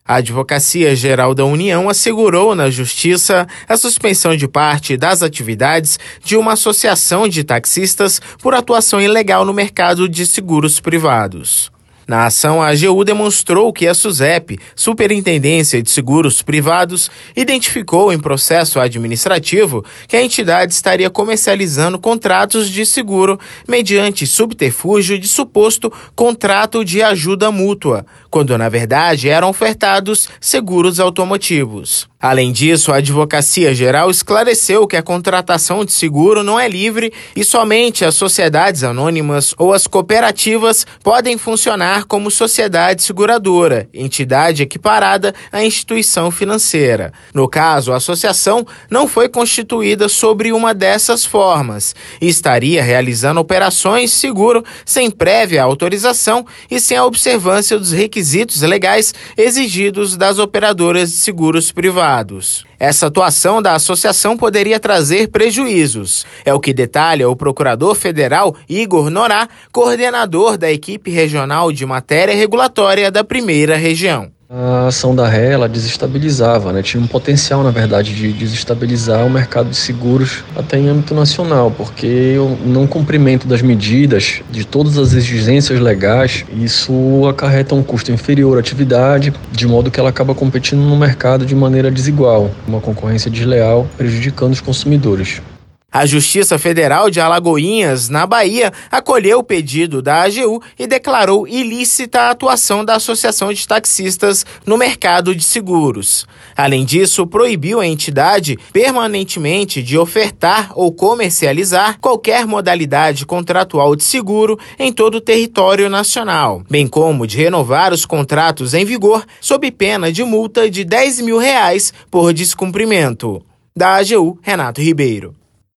A Advocacia Geral da União assegurou na Justiça a suspensão de parte das atividades de uma associação de taxistas por atuação ilegal no mercado de seguros privados. Na ação, a AGU demonstrou que a SUSEP, Superintendência de Seguros Privados, identificou em processo administrativo que a entidade estaria comercializando contratos de seguro mediante subterfúgio de suposto contrato de ajuda mútua, quando na verdade eram ofertados seguros automotivos. Além disso, a Advocacia Geral esclareceu que a contratação de seguro não é livre e somente as sociedades anônimas ou as cooperativas podem funcionar como sociedade seguradora, entidade equiparada à instituição financeira. No caso, a associação não foi constituída sobre uma dessas formas e estaria realizando operações de seguro sem prévia autorização e sem a observância dos requisitos legais exigidos das operadoras de seguros privados. Essa atuação da associação poderia trazer prejuízos. É o que detalha o procurador federal Igor Norá, coordenador da equipe regional de matéria regulatória da Primeira Região. A ação da ré, ela desestabilizava, tinha um potencial, na verdade, de desestabilizar o mercado de seguros até em âmbito nacional, porque o não cumprimento das medidas, de todas as exigências legais, isso acarreta um custo inferior à atividade, de modo que ela acaba competindo no mercado de maneira desigual, uma concorrência desleal, prejudicando os consumidores. A Justiça Federal de Alagoinhas, na Bahia, acolheu o pedido da AGU e declarou ilícita a atuação da Associação de Taxistas no mercado de seguros. Além disso, proibiu a entidade permanentemente de ofertar ou comercializar qualquer modalidade contratual de seguro em todo o território nacional, bem como de renovar os contratos em vigor sob pena de multa de R$10 mil por descumprimento. Da AGU, Renato Ribeiro.